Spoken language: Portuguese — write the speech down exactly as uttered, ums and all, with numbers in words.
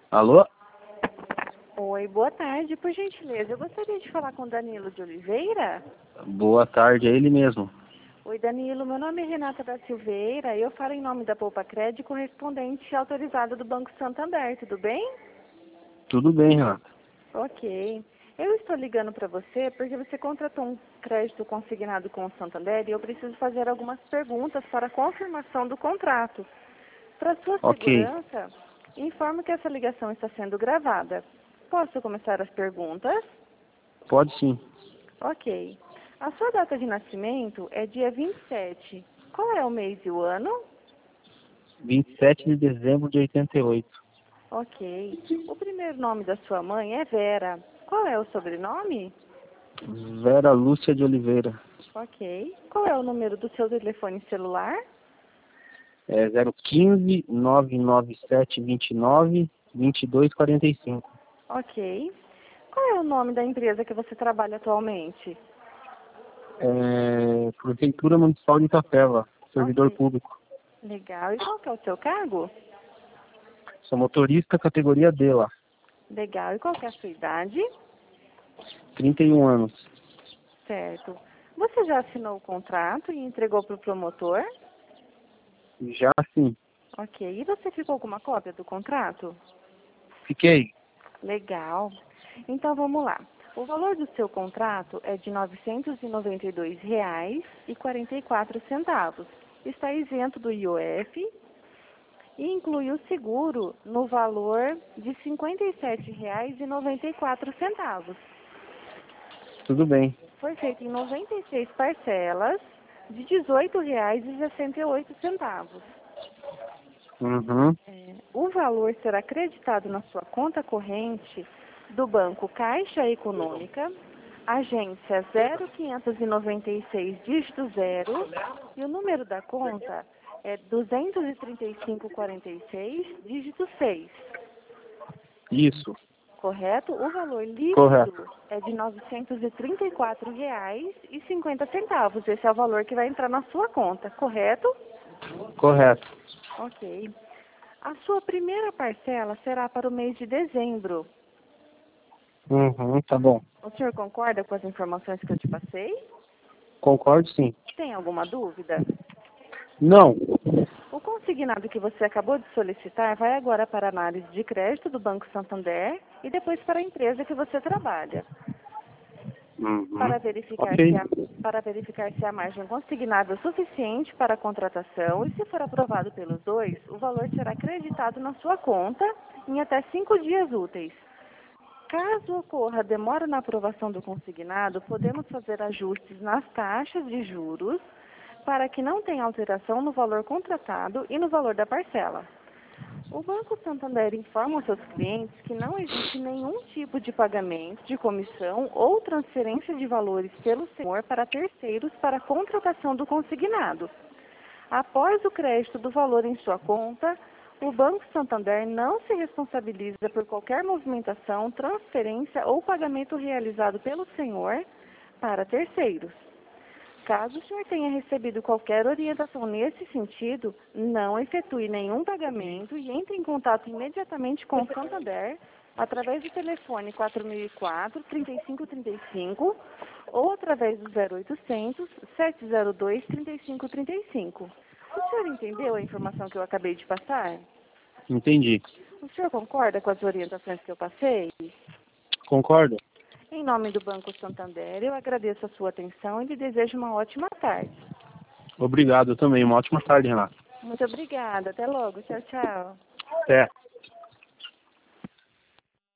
Alô? Oi, boa tarde. Por gentileza, eu gostaria de falar com Danilo de Oliveira. Boa tarde, é ele mesmo. Oi, Danilo. Meu nome é Renata da Silveira e eu falo em nome da Poupa Crédito, correspondente autorizado do Banco Santander. Tudo bem? Tudo bem, Renata. Ok. Eu estou ligando para você porque você contratou um crédito consignado com o Santander e eu preciso fazer algumas perguntas para a confirmação do contrato. Para sua Ok, segurança, informo que essa ligação está sendo gravada. Posso começar as perguntas? pode sim. Ok. A sua data de nascimento é dia vinte e sete. Qual é o mês e o ano? vinte e sete de dezembro de oitenta e oito. Ok. O primeiro nome da sua mãe é Vera. Qual é o sobrenome? Vera Lúcia de Oliveira. Ok. Qual é o número do seu telefone celular? É zero um cinco, nove nove sete, dois nove, dois dois quatro cinco. Ok. Qual é o nome da empresa que você trabalha atualmente? É, Prefeitura Municipal de Itapeva, servidor Ok. público. Legal. E qual que é o seu cargo? Sou motorista categoria D lá, Legal. E qual que é a sua idade? trinta e um anos. Certo. Você já assinou o contrato e entregou para o promotor? Já sim. Ok. E você ficou com uma cópia do contrato? Fiquei. Legal. Então vamos lá. O valor do seu contrato é de novecentos e noventa e dois reais e quarenta e quatro centavos. Está isento do I O F e inclui o seguro no valor de cinquenta e sete reais e noventa e quatro centavos. Tudo bem. Foi feito em noventa e seis parcelas de dezoito reais e sessenta e oito centavos. Uhum. É, o valor será creditado na sua conta corrente do Banco Caixa Econômica, agência zero quinhentos e noventa e seis, dígito zero, e o número da conta é duzentos e trinta e cinco, quarenta e seis, dígito seis. Isso. Correto? O valor líquido Correto. é de novecentos e trinta e quatro reais e cinquenta centavos. Esse é o valor que vai entrar na sua conta, correto? Correto. Ok. A sua primeira parcela será para o mês de dezembro. Uhum, tá bom. O senhor concorda com as informações que eu te passei? Concordo sim. Tem alguma dúvida? Não. O consignado que você acabou de solicitar vai agora para a análise de crédito do Banco Santander e depois para a empresa que você trabalha, Uhum. para verificar Ok. se a, para verificar se a margem consignada é suficiente para a contratação e, se for aprovado pelos dois, o valor será creditado na sua conta em até cinco dias úteis. Caso ocorra demora na aprovação do consignado, podemos fazer ajustes nas taxas de juros para que não tenha alteração no valor contratado e no valor da parcela. O Banco Santander informa aos seus clientes que não existe nenhum tipo de pagamento de comissão ou transferência de valores pelo senhor para terceiros para a contratação do consignado. Após o crédito do valor em sua conta, o Banco Santander não se responsabiliza por qualquer movimentação, transferência ou pagamento realizado pelo senhor para terceiros. Caso o senhor tenha recebido qualquer orientação nesse sentido, não efetue nenhum pagamento e entre em contato imediatamente com o Santander através do telefone quatro mil e quatro, trinta e cinco trinta e cinco ou através do zero oitocentos, sete zero dois, trinta e cinco trinta e cinco. O senhor entendeu a informação que eu acabei de passar? Entendi. O senhor concorda com as orientações que eu passei? Concordo? Em nome do Banco Santander, eu agradeço a sua atenção e lhe desejo uma ótima tarde. Obrigado também. Uma ótima tarde, Renato. Muito obrigada. Até logo. Tchau, tchau. Até.